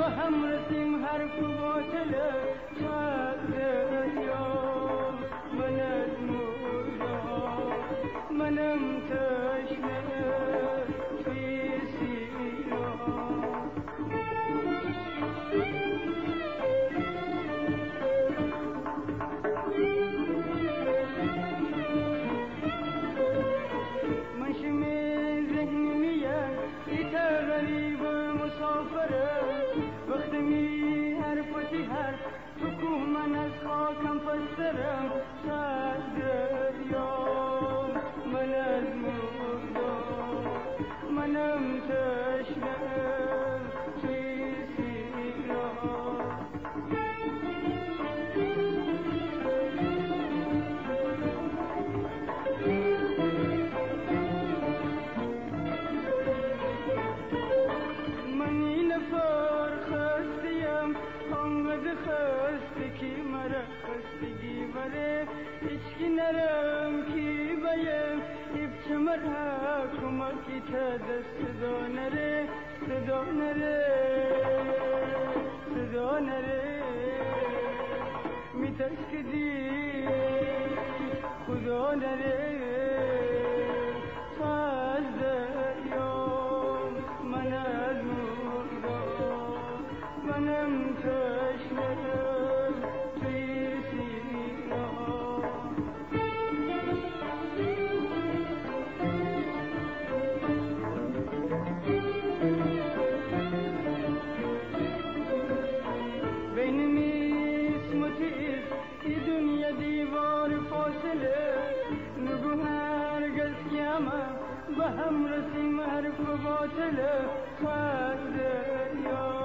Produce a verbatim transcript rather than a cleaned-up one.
هم رسیم حرف باطل چند یا من از مردا منم تشنه توی سینا منشم ذهن میاد ایتا غریب مسافره وقت می حرفتی حرف تو کو من از خاکم پسرم صد دریا من از مردا منم تشنه توی سینا منی نفر خستیم آنقدر خسته کی مرا خستگی بره هیچکی نرم کی بیم ایبچه مرا کمکی تا دست صدا نره صدا نره صدا نره میترس که دی خدا نره از دریام من از مردا منم تشنه توی سینا بین میسم و تیز ای دنیا دیوار فاصله نگو هرگز قیامت به هم رسیم حرف باطله خود یا